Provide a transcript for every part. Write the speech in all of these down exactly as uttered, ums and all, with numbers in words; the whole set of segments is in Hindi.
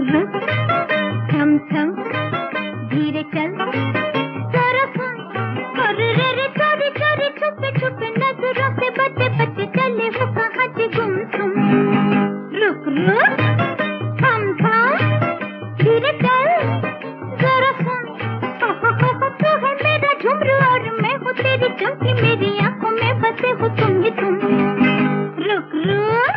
रुक थम थम धीरे चल जरा सुन और रे रे चोरी चोरी छुपे छुपे नजरों से बचे बचे चले हो कहाँ से गुम सुम। रुक रुक थम थम धीरे चल जरा सुन तू है मेरा झुमरू और मैं हूँ तेरी चमकी मेरी आंखों में बसे हो तुम ही तुम। रुक रुक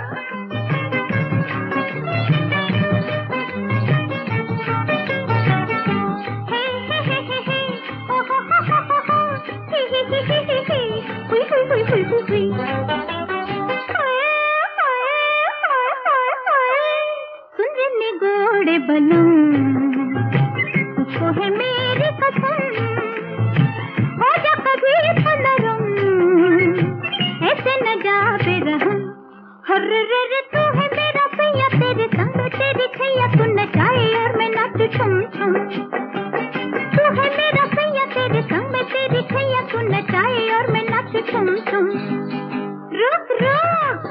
सुनने गोड़े बलूं तुझको है मेरी कसम हो जा कभी नरम ऐसे न जा बेरहम। हर रे रे तू है मेरा सैया तेरे संग तेरी छैया तू नचाए और मैं नाचूं छुम छुम। तू है मेरा सैया तेरे संग तेरी छैया तू नचाए और मैं नाचूं छुम छुम। रुक रुक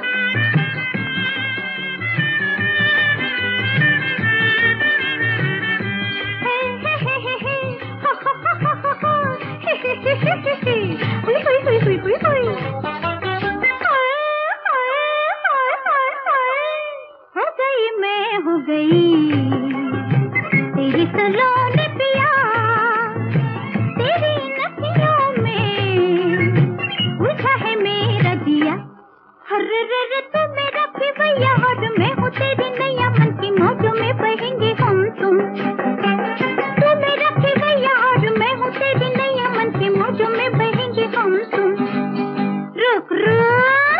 हो गई मैं हो गई तेरी सलोनी पिया तेरी नदियों में उलझा है मेरा जिया। हर रे रे तू मेरा पिवैया और मैं हूँ तेरी नैया मन की मौजों में बहेंगे हम तुम। तू मेरा पिवैया और मैं हूँ तेरी नैया मन की मौजों में बहेंगे हम तुम। रुक रुक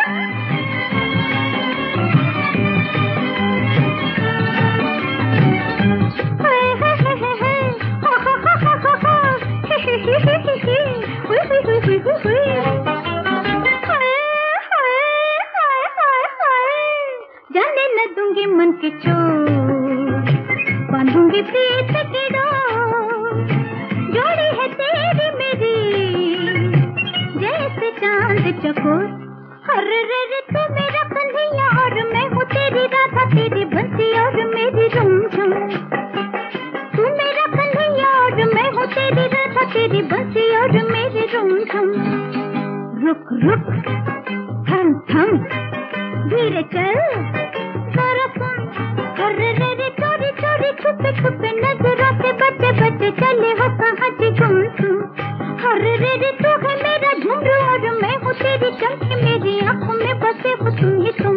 जाने न दूंगी मन के चोर बांधूंगी प्रीत की डोर जोड़ी है तेरी मेरी जैसे चांद चकोर। हर रे रे तू मेरा कन्हैया और मैं हूँ तेरी राधा तेरी बंसी और मेरी झुमझुम। तू मेरा कन्हैया और मैं हूँ तेरी राधा तेरी बंसी और मेरी झुमझुम। रुक रुक थम थम धीरे चल जरा सुन हर रे रे चोरी चोरी छुपे छुपे नजरों से बचे बचे चले हो कहाँ से गुम तुम। हर रे रे तू है मेरा झुमरू और मैं हूँ तेरी चमकी मेरी आंखों में बसे हो तुम ही तुम।